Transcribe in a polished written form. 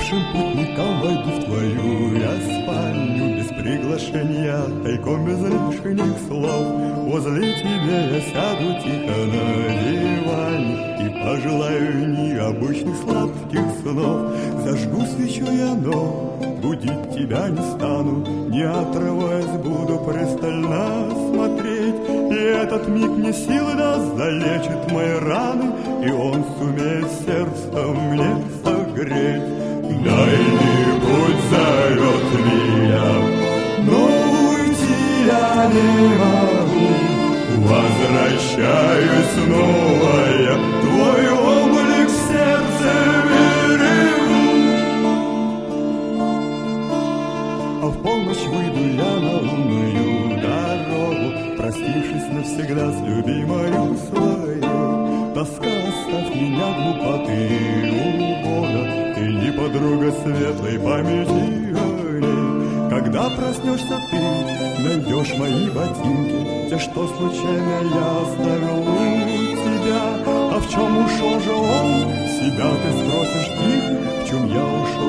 Бывшим путникам войду в твою я спальню без приглашения, тайком без лишних слов. Возле тебя я сяду тихо на диване и пожелаю необычных сладких снов. Зажгу свечу я, но будить тебя не стану, не отрываясь буду пристально смотреть. И этот миг мне силы даст, залечит мои раны, и он сумеет сердце мне согреть. Дальний путь зовет меня, но уйти я не могу. Возвращаюсь снова я, твой облик в сердце берегу. А в полночь выйду я на лунную дорогу, простившись навсегда с любимою своей. Тоска, оставь меня, глупоты угода, ты не подруга светлой памяти огней. Когда проснешься ты, найдешь мои ботинки, те, что случайно я оставил у тебя. А в чем ушел же он, себя ты спросишь тихо, в чем я ушел.